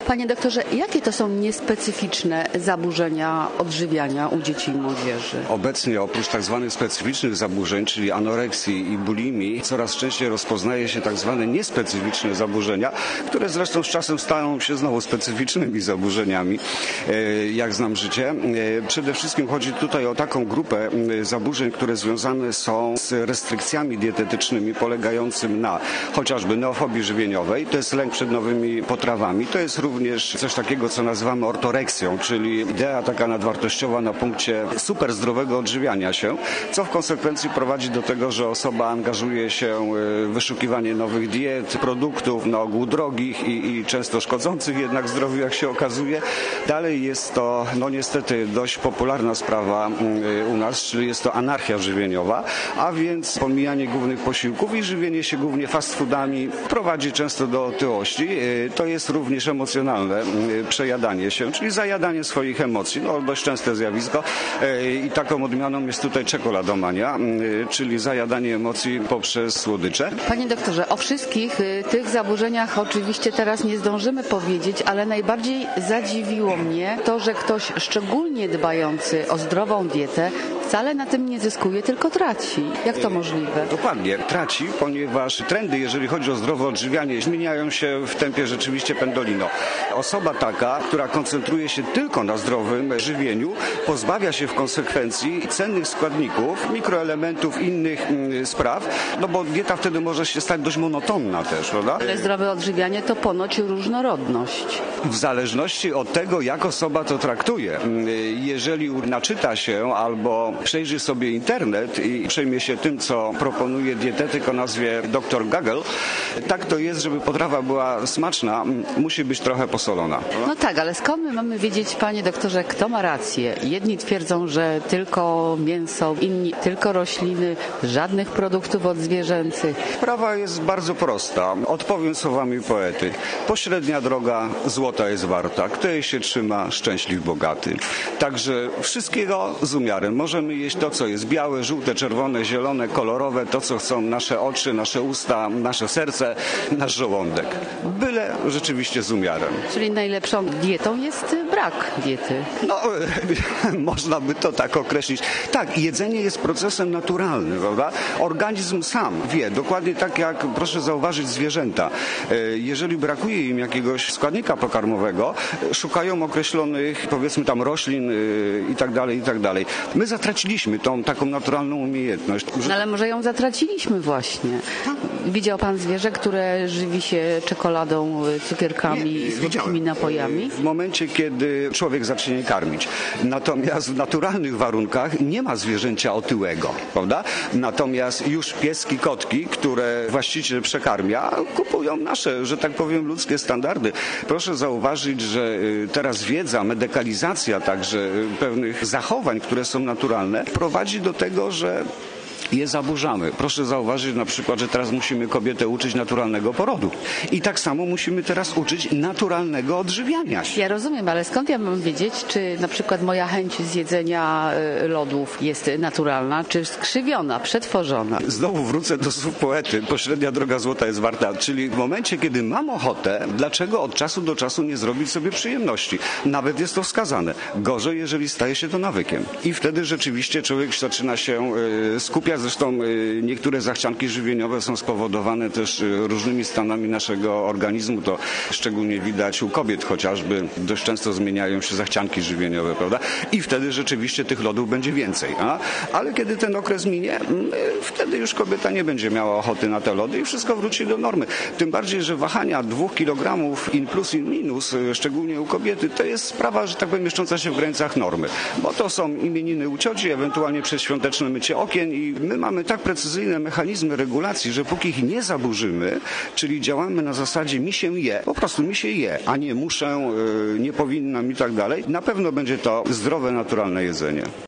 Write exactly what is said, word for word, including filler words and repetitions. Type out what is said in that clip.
Panie doktorze, jakie to są niespecyficzne zaburzenia odżywiania u dzieci i młodzieży? Obecnie oprócz tak zwanych specyficznych zaburzeń, czyli anoreksji i bulimii, coraz częściej rozpoznaje się tak zwane niespecyficzne zaburzenia, które zresztą z czasem stają się znowu specyficznymi zaburzeniami, jak znam życie. Przede wszystkim chodzi tutaj o taką grupę zaburzeń, które związane są z restrykcjami dietetycznymi polegającym na chociażby neofobii żywieniowej, to jest lęk przed nowymi potrawami, to jest również coś takiego, co nazywamy ortoreksją, czyli idea taka nadwartościowa na punkcie super zdrowego odżywiania się, co w konsekwencji prowadzi do tego, że osoba angażuje się w wyszukiwanie nowych diet, produktów, na ogół drogich i, i często szkodzących jednak zdrowiu, jak się okazuje. Dalej jest to, no niestety, dość popularna sprawa u nas, czyli jest to anarchia żywieniowa, a więc pomijanie głównych posiłków i żywienie się głównie fast foodami prowadzi często do otyłości. To jest również emocjonalne przejadanie się, czyli zajadanie swoich emocji. No, dość częste zjawisko i taką odmianą jest tutaj czekoladomania, czyli zajadanie emocji poprzez słodycze. Panie doktorze, o wszystkich tych zaburzeniach oczywiście teraz nie zdążymy powiedzieć, ale najbardziej zadziwiło mnie to, że ktoś szczególnie dbający o zdrową dietę wcale na tym nie zyskuje, tylko traci. Jak to możliwe? Dokładnie, traci, ponieważ trendy, jeżeli chodzi o zdrowe odżywianie, zmieniają się w tempie rzeczywiście pendolino. Osoba taka, która koncentruje się tylko na zdrowym żywieniu, pozbawia się w konsekwencji cennych składników, mikroelementów, innych mm, spraw, no bo dieta wtedy może się stać dość monotonna też, prawda? Ale zdrowe odżywianie to ponoć różnorodność. W zależności od tego, jak osoba to traktuje. Jeżeli naczyta się albo przejrzy sobie internet i przejmie się tym, co proponuje dietetyk o nazwie doktor Google, tak to jest, żeby potrawa była smaczna, musi być trochę posolona. No tak, ale skąd my mamy wiedzieć, panie doktorze, kto ma rację? Jedni twierdzą, że tylko mięso, inni tylko rośliny, żadnych produktów odzwierzęcych. Sprawa jest bardzo prosta. Odpowiem słowami poety. Pośrednia droga złota jest warta. Kto jej się trzyma, szczęśliw, bogaty. Także wszystkiego z umiarem. Możemy jeść to, co jest białe, żółte, czerwone, zielone, kolorowe, to, co chcą nasze oczy, nasze usta, nasze serce, nasz żołądek. Byle rzeczywiście z umiarem. Czyli najlepszą dietą jest brak diety. No, można by to tak określić. Tak, jedzenie jest procesem naturalnym, prawda? Organizm sam wie, dokładnie tak jak, proszę zauważyć, zwierzęta. Jeżeli brakuje im jakiegoś składnika pokarmowego, szukają określonych, powiedzmy tam, roślin i tak dalej, i tak dalej. My zatraciliśmy tą taką naturalną umiejętność. No, ale może ją zatraciliśmy właśnie. Widział pan zwierzę, które żywi się czekoladą, cukierkami i słodkimi napojami? W momencie, kiedy człowiek zacznie karmić. Natomiast w naturalnych warunkach nie ma zwierzęcia otyłego, prawda? Natomiast już pieski, kotki, które właściciel przekarmia, kupują nasze, że tak powiem, ludzkie standardy. Proszę zauważyć, że teraz wiedza, medykalizacja także pewnych zachowań, które są naturalne, prowadzi do tego, że je zaburzamy. Proszę zauważyć na przykład, że teraz musimy kobietę uczyć naturalnego porodu. I tak samo musimy teraz uczyć naturalnego odżywiania się. Ja rozumiem, ale skąd ja mam wiedzieć, czy na przykład moja chęć zjedzenia lodów jest naturalna, czy skrzywiona, przetworzona? Znowu wrócę do słów poety. Pośrednia droga złota jest warta. Czyli w momencie, kiedy mam ochotę, dlaczego od czasu do czasu nie zrobić sobie przyjemności? Nawet jest to wskazane. Gorzej, jeżeli staje się to nawykiem. I wtedy rzeczywiście człowiek zaczyna się skupiać. Zresztą niektóre zachcianki żywieniowe są spowodowane też różnymi stanami naszego organizmu. To szczególnie widać u kobiet chociażby. Dość często zmieniają się zachcianki żywieniowe, prawda? I wtedy rzeczywiście tych lodów będzie więcej. A? Ale kiedy ten okres minie, wtedy już kobieta nie będzie miała ochoty na te lody i wszystko wróci do normy. Tym bardziej, że wahania dwóch kilogramów in plus, in minus, szczególnie u kobiety, to jest sprawa, że tak powiem, mieszcząca się w granicach normy. Bo to są imieniny u cioci, ewentualnie przedświąteczne mycie okien i my mamy tak precyzyjne mechanizmy regulacji, że póki ich nie zaburzymy, czyli działamy na zasadzie mi się je, po prostu mi się je, a nie muszę, nie powinnam i tak dalej, na pewno będzie to zdrowe, naturalne jedzenie.